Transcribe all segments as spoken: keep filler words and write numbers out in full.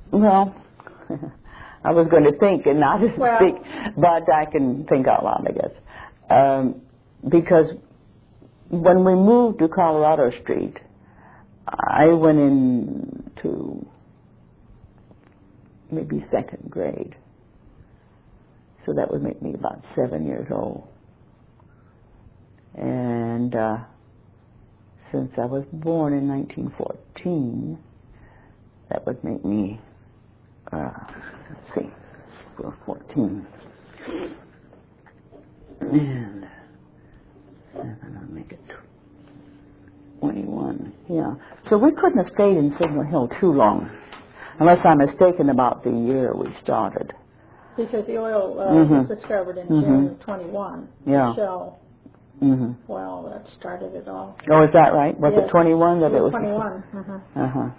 Well, I was going to think and not well, speak, but I can think out loud, I guess. Um, because when we moved to Colorado Street, I went into maybe second grade. So that would make me about seven years old. And uh, since I was born in nineteen fourteen, that would make me, uh, let's see, fourteen. And seven, I'll make it twenty-one. Yeah. So we couldn't have stayed in Signal Hill too long, unless I'm mistaken about the year we started. Because the oil uh, mm-hmm. was discovered in mm-hmm. June of twenty-one. Yeah. Shell. Mm-hmm. Well, that started it all. Oh, is that right? Was yes. it twenty-one that it was? twenty-one. Uh-huh. Uh-huh.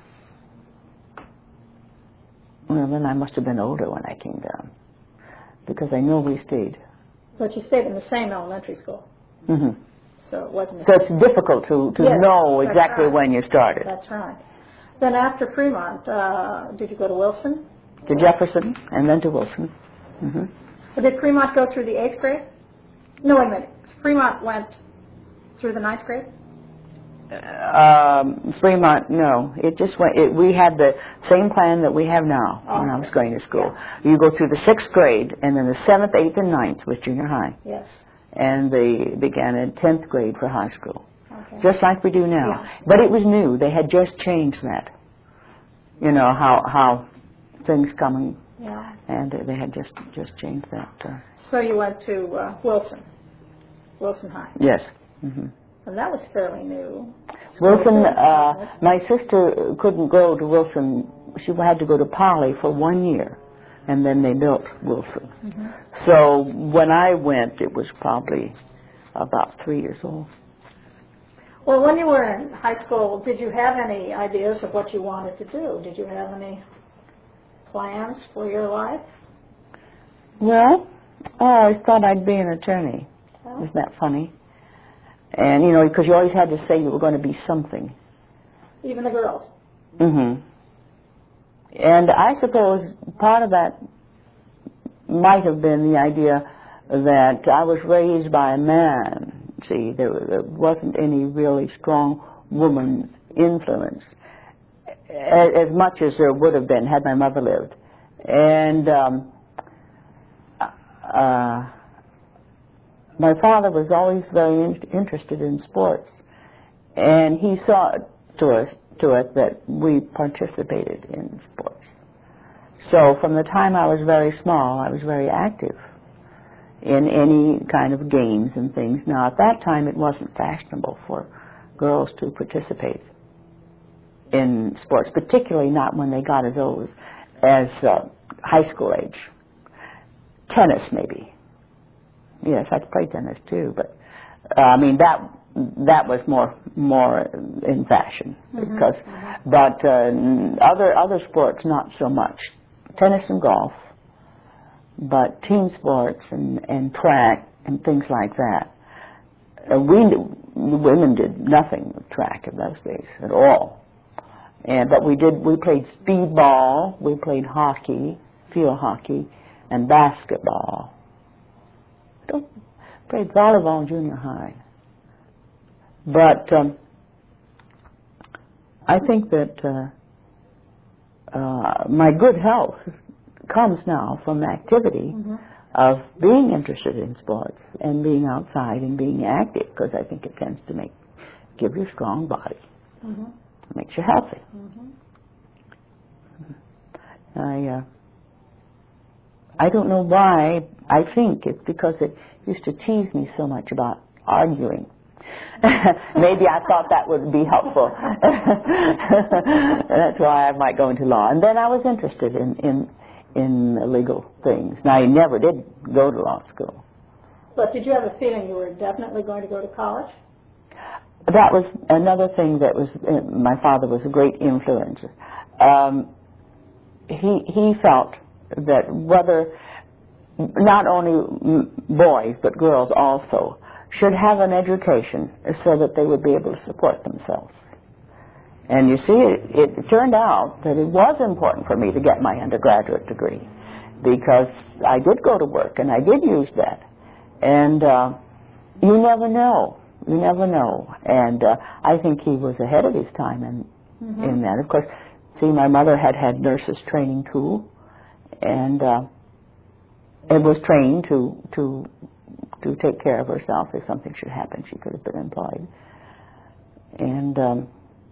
Well, then I must have been older when I came down, because I know we stayed. But you stayed in the same elementary school. Mm-hmm. So it wasn't. So it's difficult to, to yes, know exactly right. when you started. That's right. Then after Fremont, uh, did you go to Wilson? To Jefferson, and then to Wilson. Mm-hmm. But did Fremont go through the eighth grade? No, wait a minute. Fremont went through the ninth grade? Um, Fremont, no. It just went, it, we had the same plan that we have now oh, when okay. I was going to school. Yeah. You go through the sixth grade, and then the seventh, eighth, and ninth was junior high. Yes. And they began in tenth grade for high school. Okay. Just like we do now. Yeah. But it was new. They had just changed that. You know, how how things coming. Yeah. And uh, they had just, just changed that. Uh, so you went to uh, Wilson, Wilson High. yes. Mm-hmm. And that was fairly new. Wilson, uh, my sister couldn't go to Wilson. She had to go to Poly for one year, and then they built Wilson. Mm-hmm. So when I went, it was probably about three years old. Well, when you were in high school, did you have any ideas of what you wanted to do? Did you have any plans for your life? Well, I always thought I'd be an attorney. Oh. Isn't that funny? And, you know, because you always had to say you were going to be something. Even the girls? Mm-hmm. And I suppose part of that might have been the idea that I was raised by a man. See, there, there wasn't any really strong woman's influence, as, as much as there would have been had my mother lived. And um, uh, my father was always very in- interested in sports, and he saw to us to it that we participated in sports. So from the time I was very small, I was very active in any kind of games and things. Now, at that time, it wasn't fashionable for girls to participate in sports, particularly not when they got as old as, as uh, high school age. Tennis, maybe. Yes, I played tennis too, but uh, I mean that that was more more in fashion. Mm-hmm. Because, but uh, other other sports not so much. Tennis and golf. But team sports and, and track and things like that, uh, we women did nothing with track in those days at all. And but we did. We played speedball, we played hockey, field hockey, and basketball. Don't played volleyball in junior high. But um, I think that uh, uh, my good health comes now from the activity mm-hmm. of being interested in sports and being outside and being active, because I think it tends to make give you a strong body. Mm-hmm. It makes you healthy. Mm-hmm. I uh, I don't know why. I think it's because it used to tease me so much about arguing. Maybe I thought that would be helpful. That's why I might go into law. And then I was interested in, in, in legal things. Now, I never did go to law school. But did you have a feeling you were definitely going to go to college? That was another thing that was, uh, my father was a great influence. Um, he, he felt that whether, not only boys, but girls also, should have an education so that they would be able to support themselves. And you see, it, it turned out that it was important for me to get my undergraduate degree because I did go to work and I did use that. And uh, you never know. You never know. And uh, I think he was ahead of his time in, mm-hmm. in that. Of course, see, my mother had had nurses training too, and uh, it was trained to to to take care of herself if something should happen. She could have been employed. And um,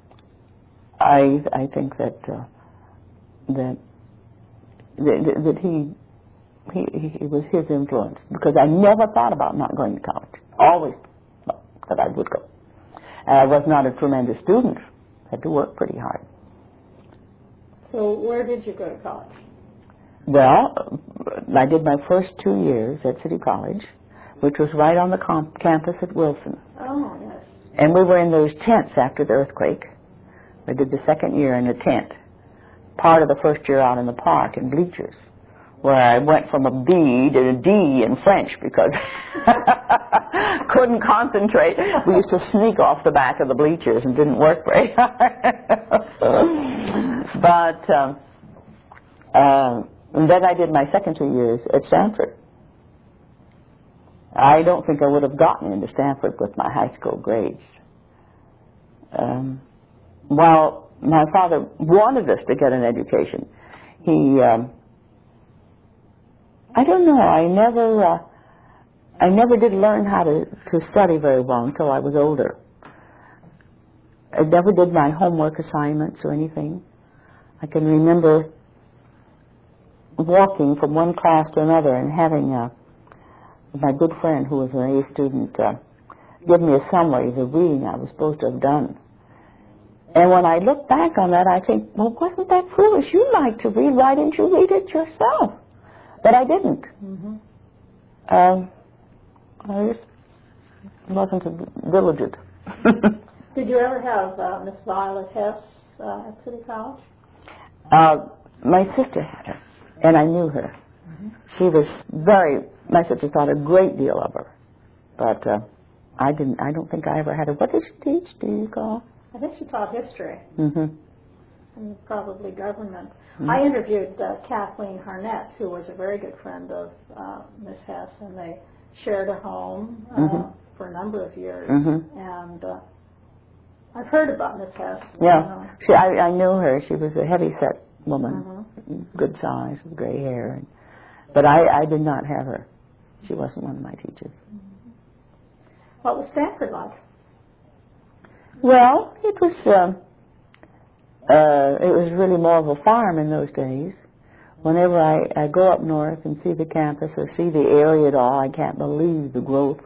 I I think that uh, that that, that he, he he was his influence, because I never thought about not going to college. Always thought that I would go. And I was not a tremendous student. I had to work pretty hard. So where did you go to college? Well, I did my first two years at City College, which was right on the com- campus at Wilson. Oh, yes. And we were in those tents after the earthquake. I did the second year in a tent. Part of the first year out in the park in bleachers, where I went from a B to a D in French because couldn't concentrate. We used to sneak off the back of the bleachers and didn't work very hard. But um, uh, and then I did my second two years at Stanford. I don't think I would have gotten into Stanford with my high school grades. Um, while my father wanted us to get an education, he, um, I don't know, I never, uh, I never did learn how to, to study very well until I was older. I never did my homework assignments or anything. I can remember walking from one class to another and having uh, my good friend, who was an A student, uh, give me a summary of the reading I was supposed to have done. And when I look back on that, I think, well, wasn't that foolish? You like to read. Why didn't you read it yourself? But I didn't. Mm-hmm. Um, I just wasn't diligent. Did you ever have uh, Miss Violet Hess uh, at City College? Uh, my sister had her, and I knew her. Mm-hmm. She was very, my sister thought a great deal of her, but uh, I didn't, I don't think I ever had her. What did she teach, do you recall? I think she taught history, mm-hmm. and probably government. Mm-hmm. I interviewed uh, Kathleen Harnett, who was a very good friend of uh, Miss Hess, and they shared a home uh, mm-hmm. for a number of years, mm-hmm. and uh, I've heard about Miss Hess. Yeah, she, I, I knew her. She was a heavy-set woman, mm-hmm. good size, with gray hair. And, but I, I did not have her. She wasn't one of my teachers. Mm-hmm. What was Stanford like? Well, it was uh, uh, it was really more of a farm in those days. Whenever I, I go up north and see the campus or see the area at all, I can't believe the growth.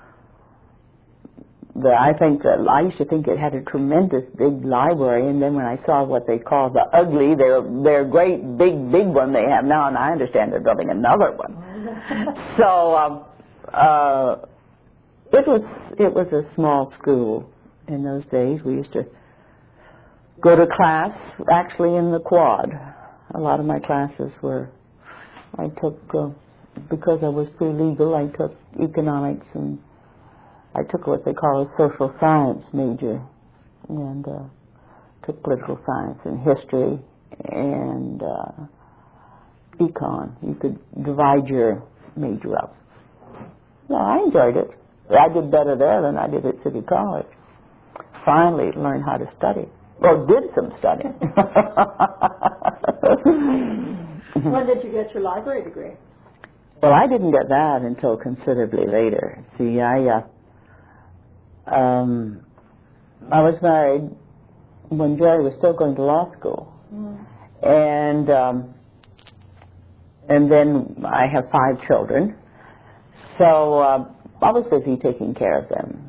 The, I think that I used to think it had a tremendous big library, and then when I saw what they call the ugly, their their great big big one they have now, and I understand they're building another one. so um, uh, it was it was a small school in those days. We used to go to class actually in the quad. A lot of my classes were I took uh, because I was pre-legal. I took economics and I took what they call a social science major, and uh, took political science and history and uh, econ. You could divide your major up. No, I enjoyed it. I did better there than I did at City College. Finally learned how to study. Well, did some studying. When did you get your library degree? Well, I didn't get that until considerably later. See, I... Uh, Um, I was married when Jerry was still going to law school, mm. and um, and then I have five children, so uh, I was busy taking care of them.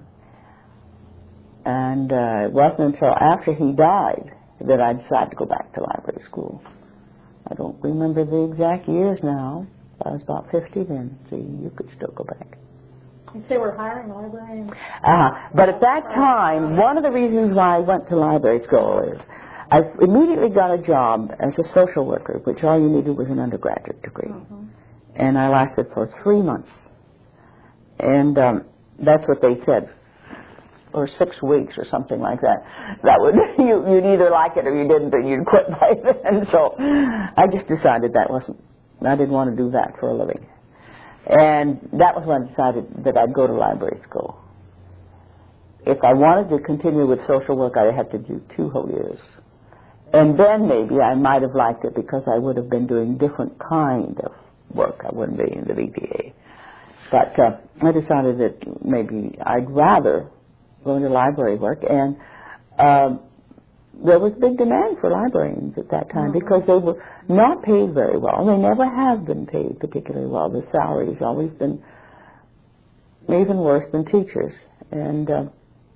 And uh, it wasn't until after he died that I decided to go back to library school. I don't remember the exact years now. I was about fifty then, so you could still go back. They were hiring librarians. Uh, but at that time, one of the reasons why I went to library school is I immediately got a job as a social worker, which all you needed was an undergraduate degree. Mm-hmm. And I lasted for three months. And um, that's what they said. or six weeks or something like that. That would you you'd either like it or you didn't, and you'd quit by then. So I just decided that wasn't. I didn't want to do that for a living, and that was when I decided that I'd go to library school. If I wanted to continue with social work, I'd have to do two whole years, and then maybe I might have liked it because I would have been doing different kind of work. I wouldn't be in the V P A. But uh, I decided that maybe I'd rather go into library work, and um, there was big demand for librarians at that time, mm-hmm. because they were not paid very well. They never have been paid particularly well. The salary's always been even worse than teachers. And uh,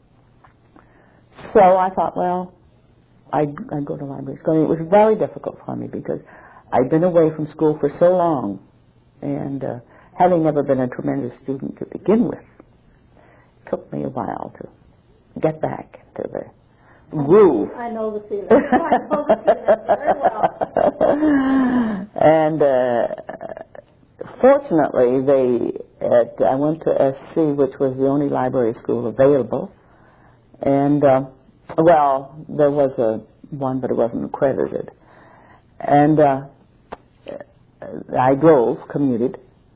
so I thought, well, I'd, I'd go to library school. And it was very difficult for me because I'd been away from school for so long, and uh, having never been a tremendous student to begin with, it took me a while to get back to the groove. I know the feeling. I know the feeling very well. And uh, fortunately, they at, I went to S C, which was the only library school available. And, uh, well, there was a one, but it wasn't accredited. And uh, I drove, commuted.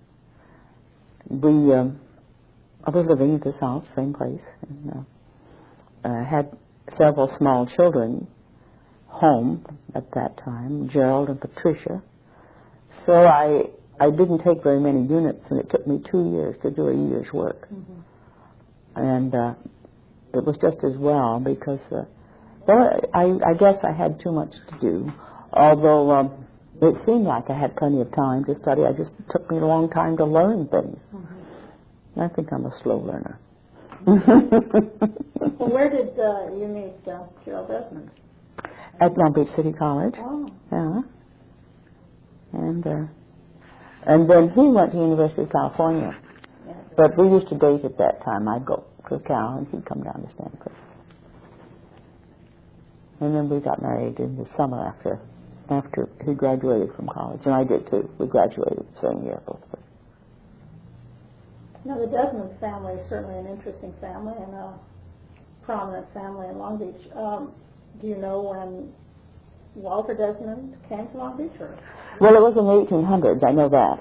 We, um, I was living at this house, same place, and uh, uh, had several small children home at that time, Gerald and Patricia. So I I didn't take very many units, and it took me two years to do a year's work. Mm-hmm. And uh, it was just as well because, uh, well, I, I guess I had too much to do, although um, it seemed like I had plenty of time to study. It just took me a long time to learn things. Mm-hmm. I think I'm a slow learner. Well, where did uh, you meet uh, Gerald Desmond? At Long Beach City College. Oh. Yeah. And uh, and then he went to University of California. Yes. But we used to date at that time. I'd go to Cal and he'd come down to Stanford. And then we got married in the summer after after he graduated from college, and I did too. We graduated the same year, both of us. Now, the Desmond family is certainly an interesting family and a prominent family in Long Beach. Um, do you know when Walter Desmond came to Long Beach? Or? Well, it was in the eighteen hundreds, I know that.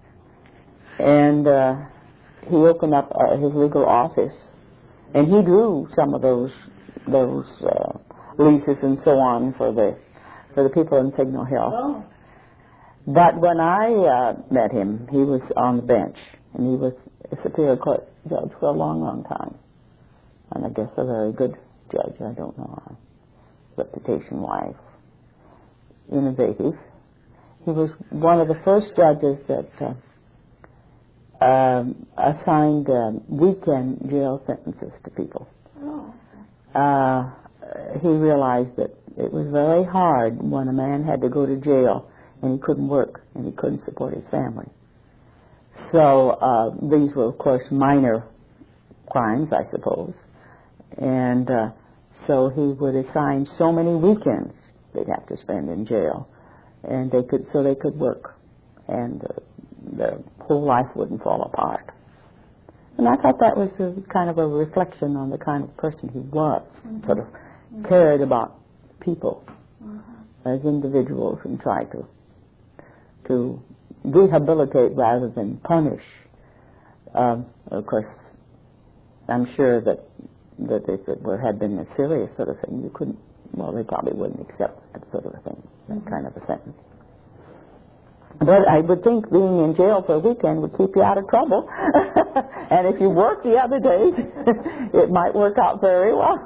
And uh, he opened up uh, his legal office, and he drew some of those those uh, leases and so on for the for the people in Signal Hill. Oh. But when I uh, met him, he was on the bench, and he was a Superior Court judge for a long, long time. And I guess a very good judge, I don't know, uh, reputation-wise. Innovative. He was one of the first judges that uh, um, assigned um, weekend jail sentences to people. Oh. Uh, he realized that it was very hard when a man had to go to jail and he couldn't work and he couldn't support his family. So uh, these were, of course, minor crimes, I suppose. And uh, so he would assign so many weekends they'd have to spend in jail, and they could so they could work, and uh, their whole life wouldn't fall apart. And I thought that was a, kind of a reflection on the kind of person he was, mm-hmm. sort of mm-hmm. cared about people mm-hmm. as individuals and tried to to rehabilitate rather than punish. Um, of course, I'm sure that that if it were, had been a serious sort of thing, you couldn't. Well, they probably wouldn't accept that sort of a thing, that mm-hmm. kind of a sentence. But I would think being in jail for a weekend would keep you out of trouble. And if you work the other days, it might work out very well.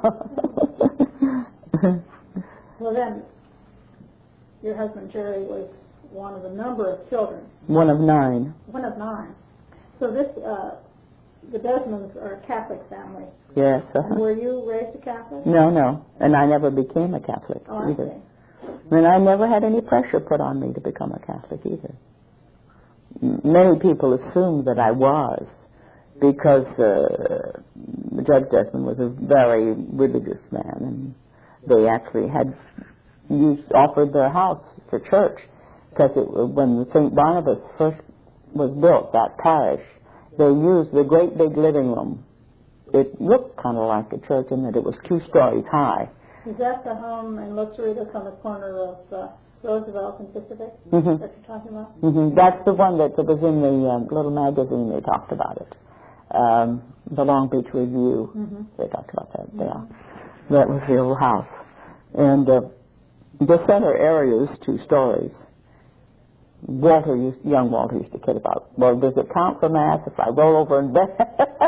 Well, then, your husband Jerry was one of a number of children. One of nine. One of nine. So this, uh, the Desmonds are a Catholic family. Yes. Uh-huh. And were you raised a Catholic? No, no. And I never became a Catholic oh, either. I see. And I never had any pressure put on me to become a Catholic either. Many people assumed that I was because uh, Judge Desmond was a very religious man, and they actually had used, offered their house for church because it, when Saint Barnabas first was built, that parish, they used the great big living room it looked kind of like a church in that it was two stories high. Is that the home in Los Cerritos on the corner of uh, Roosevelt and Pacific Mm-hmm. that you're talking about? Mm-hmm. That's the one that was in the um, little magazine. They talked about it. Um, the Long Beach Review. Mm-hmm. They talked about that. Mm-hmm. Yeah, that was the old house, and uh, the center area is two stories. Walter used, young Walter used to kid about, well, does it count for math if I roll over in bed?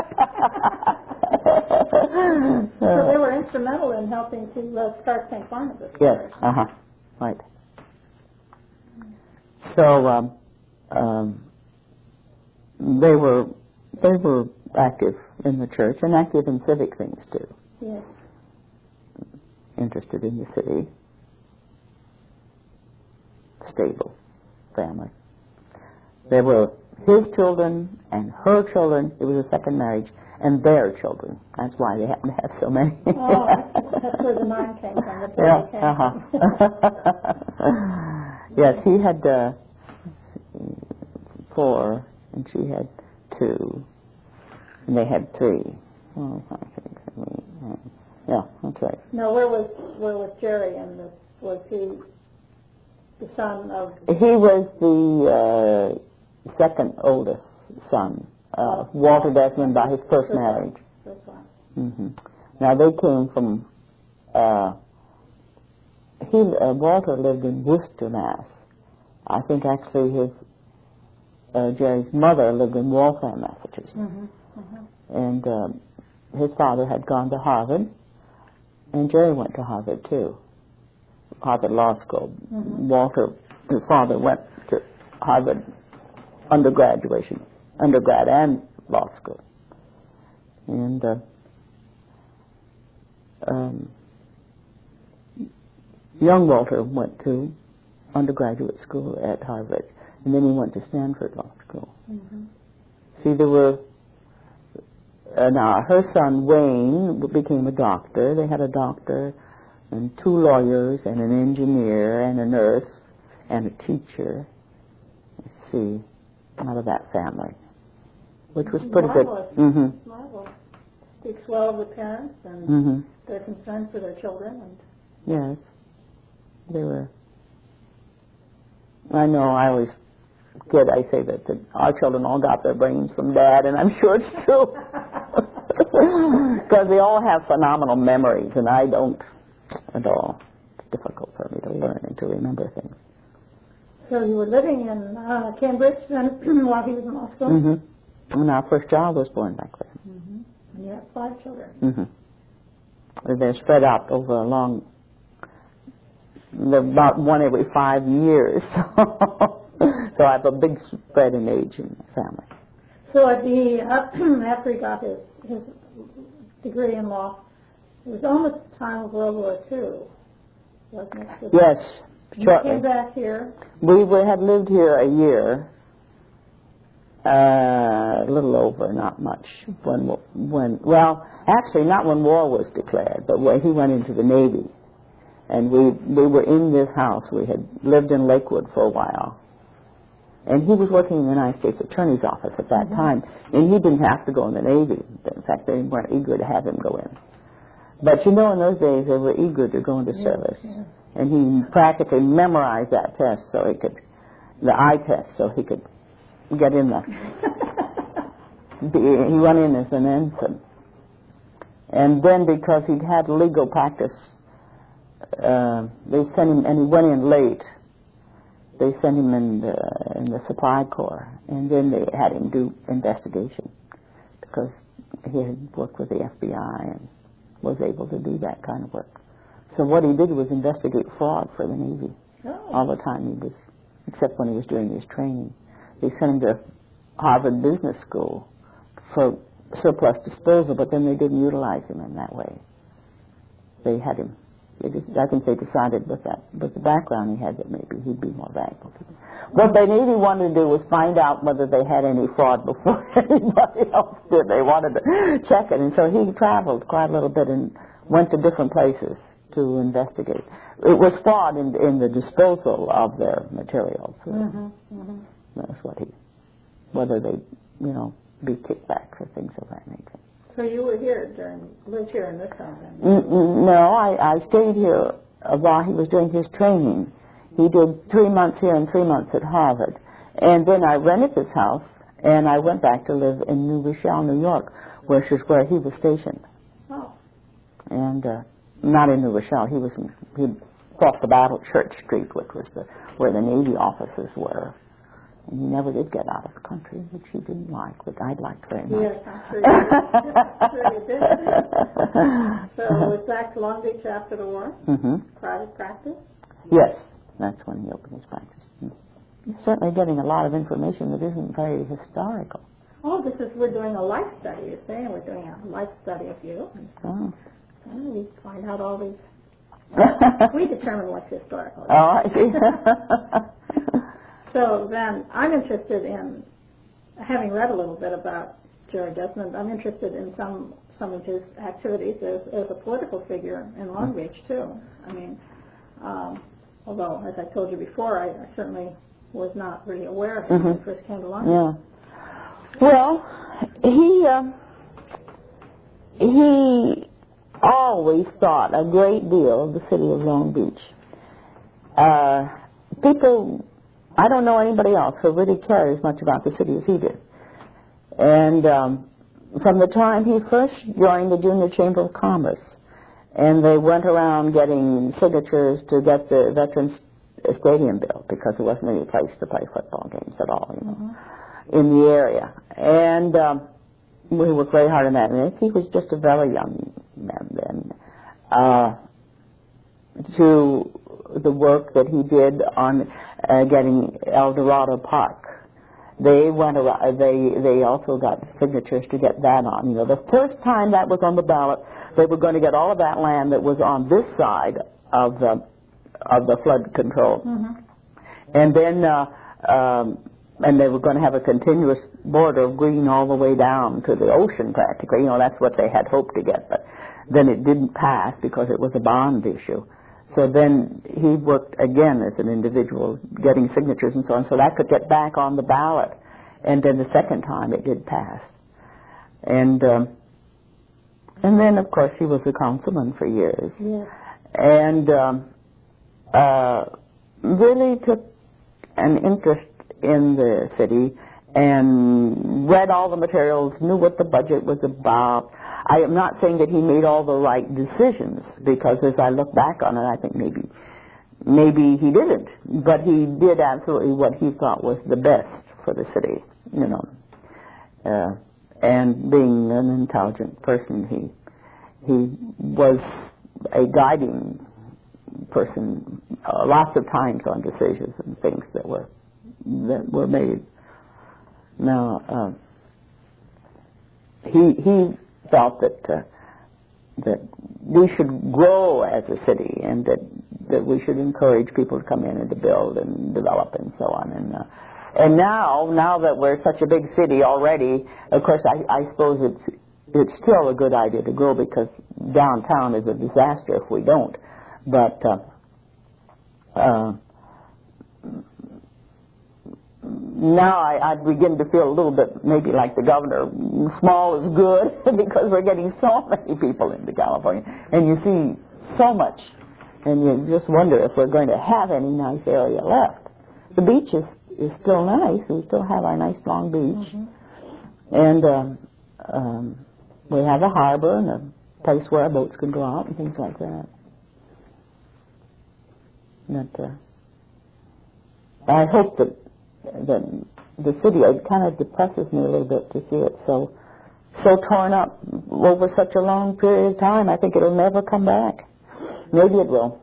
So they were instrumental in helping to uh, start Saint Barnabas. Yes, uh-huh, right. So um, um, they were they were active in the church and active in civic things too. Yes. Interested in the city. Stable family. There were his children and her children. It was a second marriage, and their children. That's why they happen to have so many. Oh, that's, that's where the nine came from. The Yeah, came uh-huh. Yes, he had uh, four, and she had two, and they had three. Oh, five, six, seven, eight, nine. Yeah, that's right. Now, where was where was Jerry in this? Was he the son of? He was the uh, second oldest son of uh, Walter Desmond by his first marriage. First one. Mm-hmm. Now they came from. Uh, he uh, Walter lived in Worcester, Mass. I think actually his uh, Jerry's mother lived in Waltham, Massachusetts, Mm-hmm. Mm-hmm. and uh, his father had gone to Harvard, and Jerry went to Harvard too. Harvard Law School. Mm-hmm. Walter, his father, went to Harvard undergraduation, undergrad and law school. And uh, um, young Walter went to undergraduate school at Harvard, and then he went to Stanford Law School. Mm-hmm. See, there were, uh, now her son Wayne became a doctor. They had a doctor and two lawyers and an engineer and a nurse and a teacher. Let's see, out of that family, which was pretty Marvelous. good. Mm-hmm. Marvelous. Speaks well of the parents and Mm-hmm. their concern for their children. And Yes, they were. I know, I always kid, I say that, that our children all got their brains from Dad, and I'm sure it's true. Because they all have phenomenal memories, and I don't at all. It's difficult for me to learn and to remember things. so you were living in uh, Cambridge then while he was in law school? Mm-hmm. And our first child was born back then. Mm-hmm. And you have five children. Mm-hmm. They're spread out over a long, they're about one every five years. So I have a big spread in age in the family. So at the, uh, after he got his, his degree in law, it was almost the time of World War Two, wasn't it? Yes, You shortly. came back here. We were, had lived here a year, uh, a little over, not much. When, when, well, actually, not when war was declared, but when he went into the Navy, and we we were in this house. We had lived in Lakewood for a while, and he was working in the United States Attorney's Office at that mm-hmm. time, and he didn't have to go in the Navy. In fact, they weren't eager to have him go in. But you know, in those days, they were eager to go into yeah, service. Yeah. And he practically memorized that test so he could, the eye test, so he could get in the, he went in as an ensign. And then because he'd had legal practice, uh, they sent him, and he went in late, they sent him in the, in the supply corps, and then they had him do investigation because he had worked with the F B I and was able to do that kind of work. So what he did was investigate fraud for the Navy. Oh. All the time he was, except when he was doing his training. They sent him to Harvard Business School for surplus disposal, but then they didn't utilize him in that way. They had him, they just, I think they decided with that, with the background he had, that maybe he'd be more valuable to them. What the Navy wanted to do was find out whether they had any fraud before anybody else did. They wanted to check it, and so he traveled quite a little bit and went to different places to investigate. It was fraud in, in the disposal of their materials. Mm-hmm, mm-hmm. That's what he, whether they, you know, be kickbacks or things of that nature. So you were here during, lived here in this home then? N- n- no, I, I stayed here while he was doing his training. He did three months here and three months at Harvard. And then I rented this house, and I went back to live in New Rochelle, New York, which is where he was stationed. Oh. And uh, not in New Rochelle. He was in, he crossed the battle Church Street, which was the where the Navy offices were. And he never did get out of the country, which he didn't like, which I'd liked very much. Yes, I'm sure you did. I'm sure you did. So was back to Long Beach after the war? Mm-hmm. Private practice? Yes, that's when he opened his practice. You're certainly getting a lot of information that isn't very historical. Oh, this is, we're doing a life study, you say, and we're doing a life study of you. And Oh. and we find out all these, we determine what's historical. Oh, I see. So then I'm interested in, having read a little bit about Jerry Desmond, I'm interested in some some of his activities as, as a political figure in Long Beach, too. I mean, um, although, as I told you before, I, I certainly was not really aware of him when I first came to Long Beach. Yeah. Well, he, uh, he always thought a great deal of the city of Long Beach. Uh, people, I don't know anybody else who really cared as much about the city as he did. And um, from the time he first joined the Junior Chamber of Commerce, and they went around getting signatures to get the Veterans Stadium built, because there wasn't any place to play football games at all, you know, mm-hmm. in the area. And um, we worked very hard on that. And he was just a very young man then. Uh, to the work that he did on uh, getting El Dorado Park. They went around, they they also got signatures to get that on. You know, the first time that was on the ballot, they were going to get all of that land that was on this side of the of the flood control, mm-hmm. and then uh, um, and they were going to have a continuous border of green all the way down to the ocean, practically. You know, that's what they had hoped to get, but then it didn't pass because it was a bond issue. So then he worked again as an individual, getting signatures and so on, so that could get back on the ballot. And then the second time it did pass. And um, and then, of course, he was a councilman for years. Yeah. And um, uh, really took an interest in the city and read all the materials, knew what the budget was about. I am not saying that he made all the right decisions, because as I look back on it, I think maybe maybe he didn't. But he did absolutely what he thought was the best for the city, you know. Uh, and being an intelligent person, he he was a guiding person uh, lots of times on decisions and things that were that were made. Now, uh, he he. felt that uh, that we should grow as a city, and that that we should encourage people to come in and to build and develop and so on. And uh, and now now that we're such a big city already, of course, I, I suppose it's it's still a good idea to grow, because downtown is a disaster if we don't. But uh, uh, now I, I begin to feel a little bit maybe like the governor, small is good, because we're getting so many people into California, and you see so much, and you just wonder if we're going to have any nice area left. The beach is, is still nice. We still have our nice long beach, mm-hmm. and um, um, we have a harbor and a place where our boats can go out and things like that. But uh, I hope that that the city, it kind of depresses me a little bit to see it so so torn up over such a long period of time. I think it'll never come back. Maybe it will.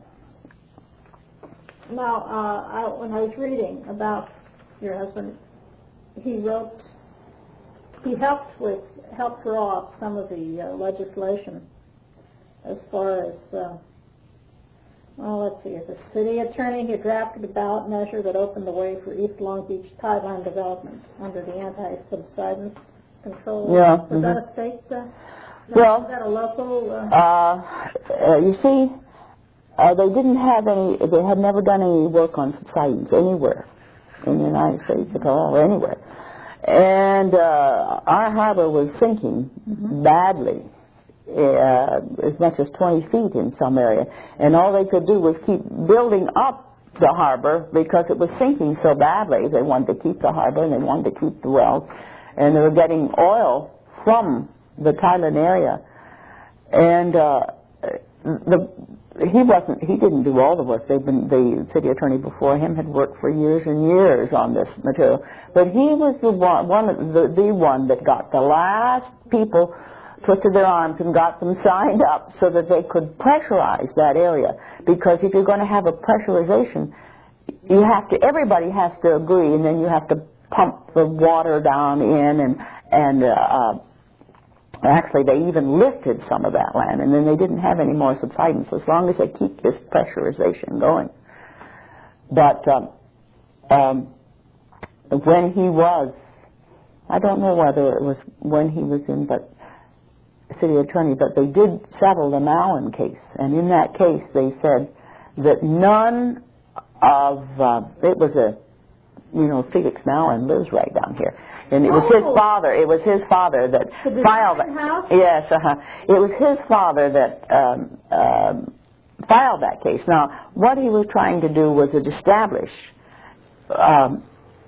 Now, uh, I, when I was reading about your husband, he wrote, he helped with, helped draw up some of the uh, legislation as far as, uh, well, let's see, as a city attorney, he drafted a ballot measure that opened the way for East Long Beach tideline development under the anti-subsidence control. Yeah. Was mm-hmm. that a state? Uh, well, was that a local? Uh, uh, uh, you see, uh, they didn't have any, they had never done any work on subsidence anywhere in the United States at all, or anywhere. And uh, our harbor was sinking mm-hmm. badly, uh, as much as twenty feet in some area. And all they could do was keep building up the harbor because it was sinking so badly. They wanted to keep the harbor and they wanted to keep the wells. And they were getting oil from the Thailand area. And uh, the he wasn't. He didn't do all the work. They've been the city attorney before him had worked for years and years on this material. But he was the one, one of the, the one that got the last people twisted their arms and got them signed up so that they could pressurize that area. Because if you're going to have a pressurization, you have to. Everybody has to agree, and then you have to pump the water down in and and. Uh, uh, Actually, they even lifted some of that land, and then they didn't have any more subsidence as long as they keep this pressurization going. But um, um, when he was, I don't know whether it was when he was in but city attorney, but they did settle the Mallon case, and in that case they said that none of, uh, it was a, you know, Felix Mallon lives right down here. And it was his father. It was his father that the filed it. House? Yes, uh-huh. It was his father that um, um, filed that case. Now, what he was trying to do was to establish um,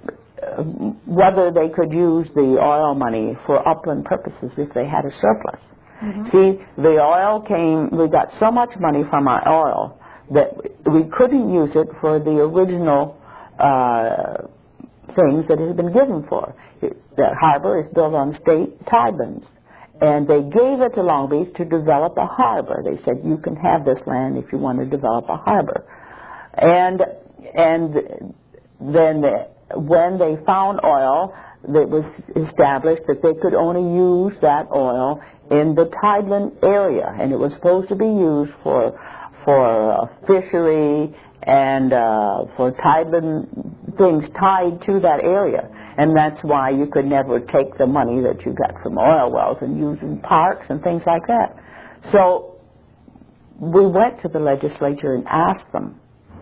whether they could use the oil money for upland purposes if they had a surplus. Mm-hmm. See, the oil came. We got so much money from our oil that we couldn't use it for the original Uh, things that it had been given for. It, the harbor is built on state tidelands, and they gave it to Long Beach to develop a harbor. They said, you can have this land if you want to develop a harbor. And and then the, when they found oil, it was established that they could only use that oil in the tideland area, and it was supposed to be used for for uh, fishery and uh, for tideland things tied to that area. And that's why you could never take the money that you got from oil wells and use in parks and things like that. So we went to the legislature and asked them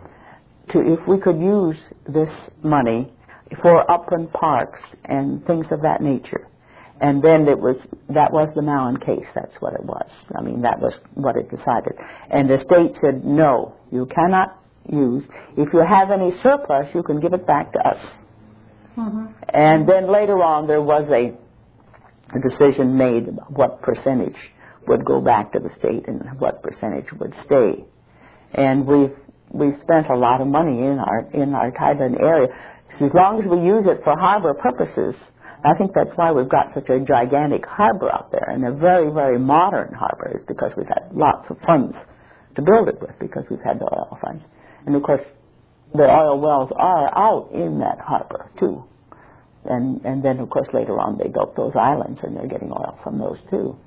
to if we could use this money for upland parks and things of that nature. And then it was, that was the Mallon case. That's what it was. I mean, that was what it decided. And the state said, no, you cannot use. If you have any surplus, you can give it back to us. Mm-hmm. And then later on, there was a, a decision made about what percentage would go back to the state and what percentage would stay. And we've we've spent a lot of money in our in our Tideland area. As long as we use it for harbor purposes, I think that's why we've got such a gigantic harbor out there, and a very, very modern harbor, is because we've had lots of funds to build it with, because we've had the oil funds. And, of course, the oil wells are out in that harbor, too. And and then, of course, later on they built those islands, and they're getting oil from those, too.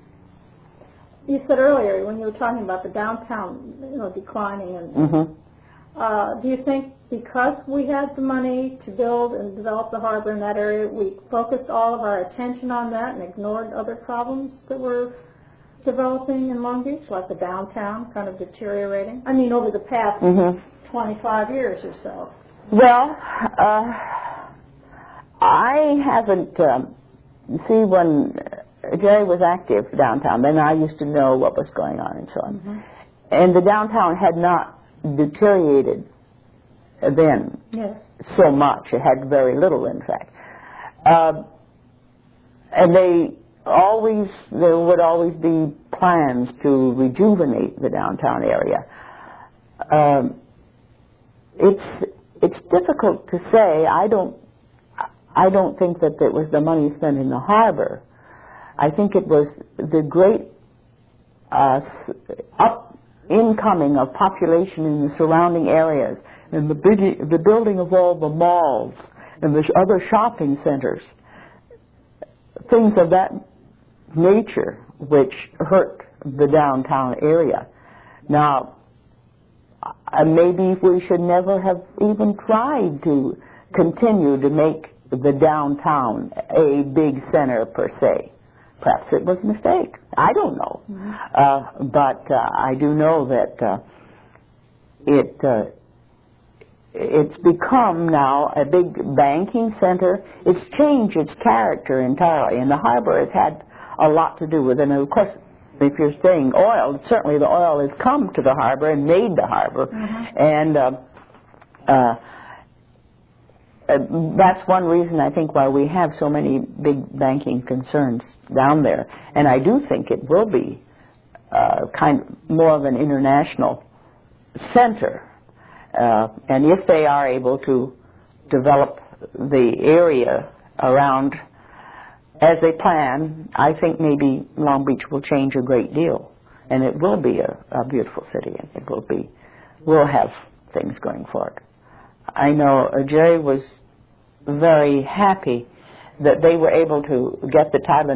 You said earlier, when you were talking about the downtown, you know, declining, and mm-hmm. uh, do you think because we had the money to build and develop the harbor in that area, we focused all of our attention on that and ignored other problems that were developing in Long Beach, like the downtown kind of deteriorating? I mean, over the past mm-hmm. twenty-five years or so. Well, uh, I haven't, um, see, when Jerry was active downtown, then I used to know what was going on and so on. Mm-hmm. And the downtown had not deteriorated then yes. so much. It had very little, in fact. Uh, and they always, there would always be plans to rejuvenate the downtown area. Um, it's it's difficult to say. I don't I don't think that it was the money spent in the harbor. I think it was the great uh, up incoming of population in the surrounding areas, and the big, the building of all the malls and the other shopping centers, things of that nature, which hurt the downtown area. Now, uh, maybe we should never have even tried to continue to make the downtown a big center per se. Perhaps it was a mistake. I don't know. Mm-hmm. Uh, but uh, I do know that uh, it uh, it's become now a big banking center. It's changed its character entirely, and the harbor has had a lot to do with it. And of course, if you're saying oil, certainly the oil has come to the harbor and made the harbor. Mm-hmm. And uh, uh, uh, that's one reason, I think, why we have so many big banking concerns down there. And I do think it will be uh, kind of more of an international center. Uh, and if they are able to develop the area around as they plan, I think maybe Long Beach will change a great deal, and it will be a, a beautiful city, and it will be, will have things going for it. I know uh, Jerry was very happy that they were able to get the title